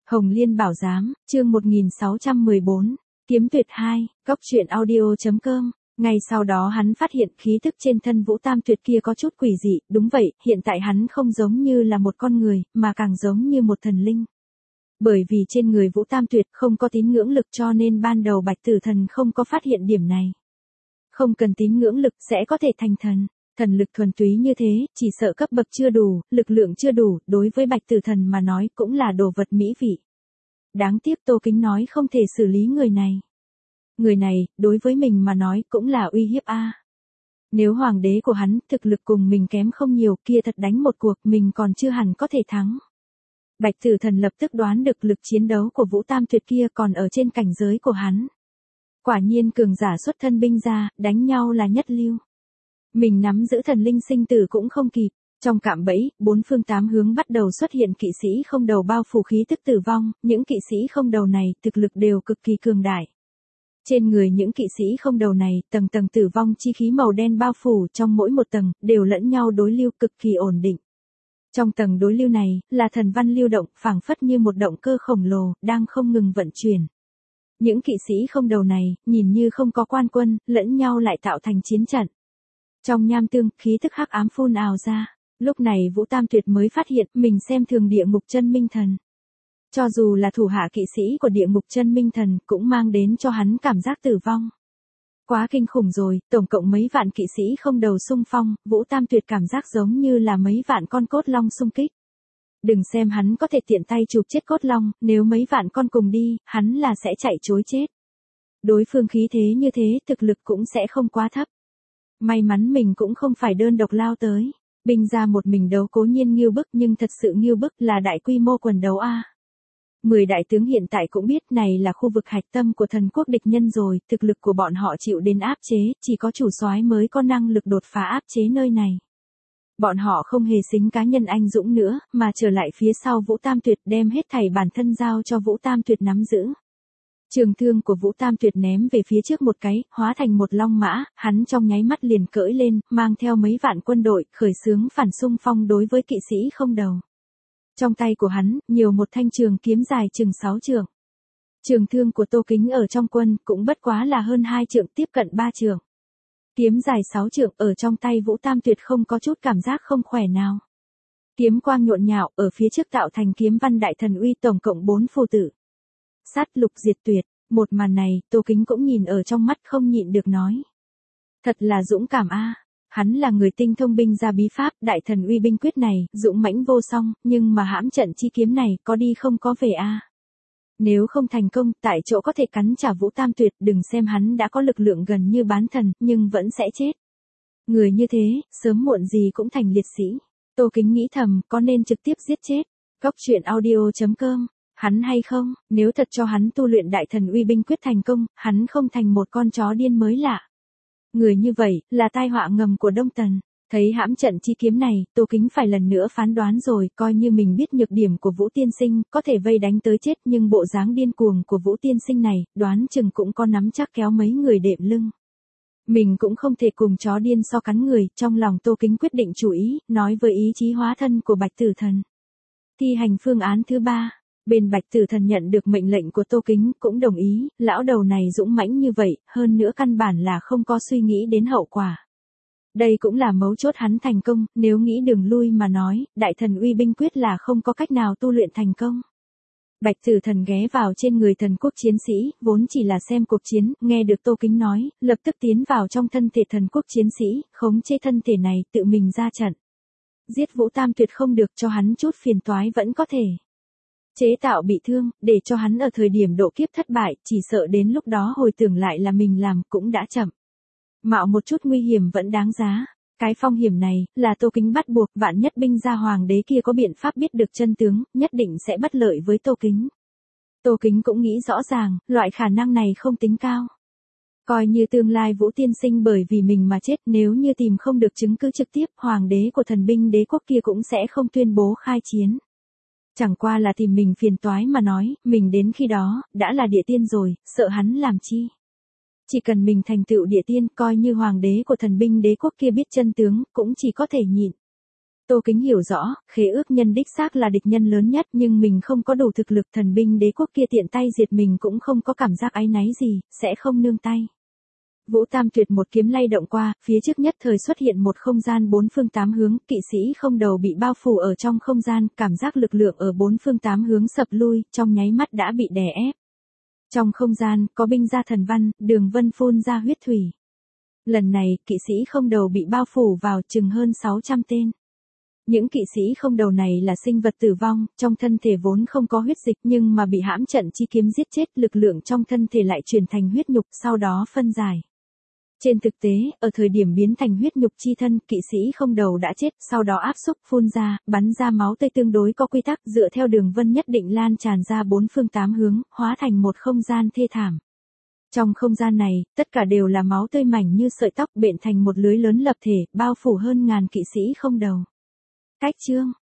Hồng Liên Bảo Giám, chương 1614, Kiếm Tuyệt 2, Cốc truyện audio.com. Ngay sau đó hắn phát hiện khí tức trên thân Vũ Tam Tuyệt kia có chút quỷ dị, đúng vậy, hiện tại hắn không giống như là một con người, mà càng giống như một thần linh. Bởi vì trên người Vũ Tam Tuyệt không có tín ngưỡng lực cho nên ban đầu Bạch Tử Thần không có phát hiện điểm này. Không cần tín ngưỡng lực sẽ có thể thành thần. Thần lực thuần túy như thế, chỉ sợ cấp bậc chưa đủ, lực lượng chưa đủ, đối với Bạch Tử Thần mà nói cũng là đồ vật mỹ vị. Đáng tiếc Tô Kính nói không thể xử lý người này. Người này, đối với mình mà nói cũng là uy hiếp a. Nếu hoàng đế của hắn thực lực cùng mình kém không nhiều kia thật đánh một cuộc mình còn chưa hẳn có thể thắng. Bạch Tử Thần lập tức đoán được lực chiến đấu của Vũ Tam Tuyệt kia còn ở trên cảnh giới của hắn. Quả nhiên cường giả xuất thân binh ra, đánh nhau là nhất lưu. Mình nắm giữ thần linh sinh tử cũng không kịp. Trong cạm bẫy, bốn phương tám hướng bắt đầu xuất hiện kỵ sĩ không đầu bao phủ khí tức tử vong, những kỵ sĩ không đầu này thực lực đều cực kỳ cường đại. Trên người những kỵ sĩ không đầu này, tầng tầng tử vong chi khí màu đen bao phủ trong mỗi một tầng, đều lẫn nhau đối lưu cực kỳ ổn định. Trong tầng đối lưu này, là thần văn lưu động, phảng phất như một động cơ khổng lồ, đang không ngừng vận chuyển. Những kỵ sĩ không đầu này, nhìn như không có quan quân, lẫn nhau lại tạo thành chiến trận. Trong nham tương, khí tức hắc ám phun ào ra. Lúc này Vũ Tam Tuyệt mới phát hiện mình xem thường địa ngục chân minh thần. Cho dù là thủ hạ kỵ sĩ của địa ngục chân minh thần cũng mang đến cho hắn cảm giác tử vong. Quá kinh khủng rồi, tổng cộng mấy vạn kỵ sĩ không đầu xung phong, Vũ Tam Tuyệt cảm giác giống như là mấy vạn con cốt long xung kích. Đừng xem hắn có thể tiện tay chụp chết cốt long, nếu mấy vạn con cùng đi, hắn là sẽ chạy trối chết. Đối phương khí thế như thế, thực lực cũng sẽ không quá thấp. May mắn mình cũng không phải đơn độc lao tới. Binh ra một mình đấu cố nhiên nghiêu bức nhưng thật sự nghiêu bức là đại quy mô quần đấu a. 10 đại tướng hiện tại cũng biết này là khu vực hạch tâm của thần quốc địch nhân rồi, thực lực của bọn họ chịu đến áp chế, chỉ có chủ soái mới có năng lực đột phá áp chế nơi này. Bọn họ không hề xính cá nhân anh dũng nữa, mà trở lại phía sau Vũ Tam Tuyệt đem hết thảy bản thân giao cho Vũ Tam Tuyệt nắm giữ. Trường thương của Vũ Tam Tuyệt ném về phía trước một cái, hóa thành một long mã, hắn trong nháy mắt liền cưỡi lên, mang theo mấy vạn quân đội, khởi xướng phản xung phong đối với kỵ sĩ không đầu. Trong tay của hắn, nhiều một thanh trường kiếm dài chừng 6 trượng. Trường thương của Tô Kính ở trong quân, cũng bất quá là hơn 2 trượng tiếp cận 3 trượng. Kiếm dài 6 trượng ở trong tay Vũ Tam Tuyệt không có chút cảm giác không khỏe nào. Kiếm quang nhộn nhạo, ở phía trước tạo thành kiếm văn đại thần uy tổng cộng 4 phù tử. Sát lục diệt tuyệt, một màn này, Tô Kính cũng nhìn ở trong mắt không nhịn được nói. Thật là dũng cảm a. Hắn là người tinh thông binh ra bí pháp, đại thần uy binh quyết này, dũng mãnh vô song, nhưng mà hãm trận chi kiếm này, có đi không có về a. Nếu không thành công, tại chỗ có thể cắn trả Vũ Tam Tuyệt, đừng xem hắn đã có lực lượng gần như bán thần, nhưng vẫn sẽ chết. Người như thế, sớm muộn gì cũng thành liệt sĩ. Tô Kính nghĩ thầm, có nên trực tiếp giết chết. Cốc truyện audio.com. Hắn hay không, nếu thật cho hắn tu luyện đại thần uy binh quyết thành công, hắn không thành một con chó điên mới lạ. Người như vậy, là tai họa ngầm của Đông Tần. Thấy hãm trận chi kiếm này, Tô Kính phải lần nữa phán đoán rồi, coi như mình biết nhược điểm của Vũ Tiên Sinh, có thể vây đánh tới chết nhưng bộ dáng điên cuồng của Vũ Tiên Sinh này, đoán chừng cũng có nắm chắc kéo mấy người đệm lưng. Mình cũng không thể cùng chó điên so cắn người, trong lòng Tô Kính quyết định chủ ý, nói với ý chí hóa thân của Bạch Tử Thần. Thi hành phương án thứ 3. Bên Bạch Tử Thần nhận được mệnh lệnh của Tô Kính, cũng đồng ý, lão đầu này dũng mãnh như vậy, hơn nữa căn bản là không có suy nghĩ đến hậu quả. Đây cũng là mấu chốt hắn thành công, nếu nghĩ đường lui mà nói, đại thần uy binh quyết là không có cách nào tu luyện thành công. Bạch Tử Thần ghé vào trên người thần quốc chiến sĩ, vốn chỉ là xem cuộc chiến, nghe được Tô Kính nói, lập tức tiến vào trong thân thể thần quốc chiến sĩ, khống chế thân thể này, tự mình ra trận. Giết Vũ Tam Tuyệt không được, cho hắn chút phiền toái vẫn có thể. Chế tạo bị thương, để cho hắn ở thời điểm độ kiếp thất bại, chỉ sợ đến lúc đó hồi tưởng lại là mình làm, cũng đã chậm. Mạo một chút nguy hiểm vẫn đáng giá. Cái phong hiểm này, là Tô Kính bắt buộc, vạn nhất binh gia hoàng đế kia có biện pháp biết được chân tướng, nhất định sẽ bất lợi với Tô Kính. Tô Kính cũng nghĩ rõ ràng, loại khả năng này không tính cao. Coi như tương lai Vũ Tiên Sinh bởi vì mình mà chết, nếu như tìm không được chứng cứ trực tiếp, hoàng đế của thần binh đế quốc kia cũng sẽ không tuyên bố khai chiến. Chẳng qua là tìm mình phiền toái mà nói, mình đến khi đó, đã là địa tiên rồi, sợ hắn làm chi. Chỉ cần mình thành tựu địa tiên, coi như hoàng đế của thần binh đế quốc kia biết chân tướng, cũng chỉ có thể nhịn. Tô Kính hiểu rõ, khế ước nhân đích xác là địch nhân lớn nhất nhưng mình không có đủ thực lực, thần binh đế quốc kia tiện tay diệt mình cũng không có cảm giác áy náy gì, sẽ không nương tay. Vũ Tam Tuyệt một kiếm lay động qua, phía trước nhất thời xuất hiện một không gian bốn phương tám hướng, kỵ sĩ không đầu bị bao phủ ở trong không gian, cảm giác lực lượng ở bốn phương tám hướng sập lui, trong nháy mắt đã bị đè ép. Trong không gian, có binh gia thần văn, đường vân phun ra huyết thủy. Lần này, kỵ sĩ không đầu bị bao phủ vào chừng hơn 600 tên. Những kỵ sĩ không đầu này là sinh vật tử vong, trong thân thể vốn không có huyết dịch nhưng mà bị hãm trận chi kiếm giết chết, lực lượng trong thân thể lại chuyển thành huyết nhục, sau đó phân giải. Trên thực tế, ở thời điểm biến thành huyết nhục chi thân, kỵ sĩ không đầu đã chết, sau đó áp xúc, phun ra, bắn ra máu tươi tương đối có quy tắc, dựa theo đường vân nhất định lan tràn ra bốn phương tám hướng, hóa thành một không gian thê thảm. Trong không gian này, tất cả đều là máu tươi mảnh như sợi tóc bện thành một lưới lớn lập thể, bao phủ hơn ngàn kỵ sĩ không đầu. Cách chương